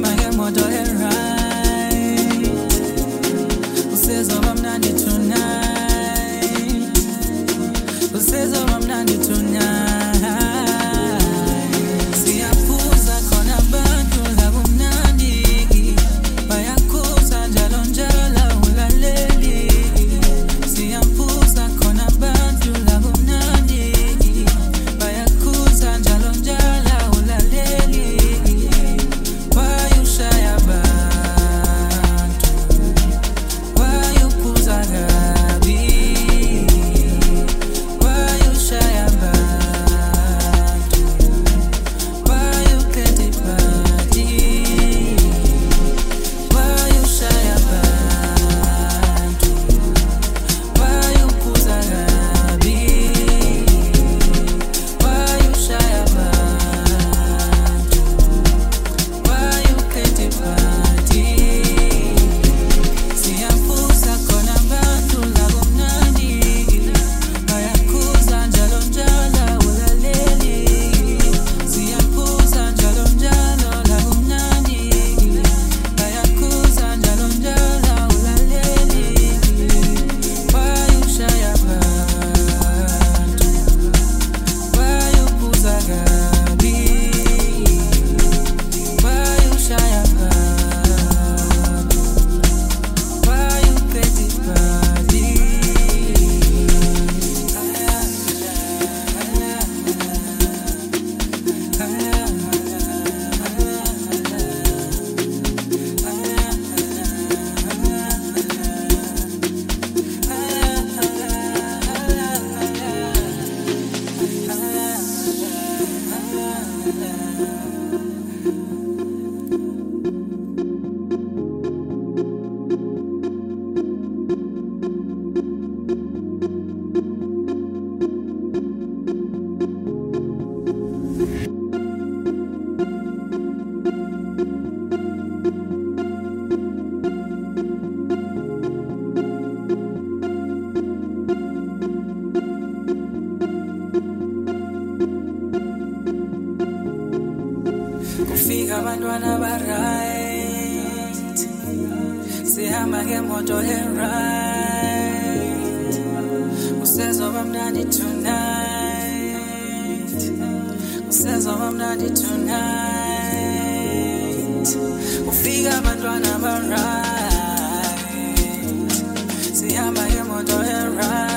Sihamba ngemoto right. Usizoba mnandi tonight. Usizoba mnandi tonight. Siyaphuza khona abantu labo mnandi. Bayakhuza njalo njalo ulaleli. Siyaphuza khona abantu labo mnandi. Bayakhuza njalo njalo ulaleli. Bayushaya abantu. Bayuphuza kabi. Bayushaya abantu. Bayuphethe ibhadi. Bayushaya abantu. Bayuphuza kabi. Bayushaya abantu. Bayuphethe ibhadi. Siyaphuza khona abantu labo mnandi. Bayakhuza njalo njalo ulaleli. Siyaphuza njalo njalo labo mnandi. Bayakhuza njalo njalo ulaleli. Bayushaya abantu. Bayuphuza kabi. Bayushaya abantu. Bayuphethe ibhadi. Kufika abantwana ba-right. Sihamba ngemoto right. Usizoba mnandi tonight. Usizoba mnandi tonight. Kufika abantwana ba-right. Sihamba ngemoto right.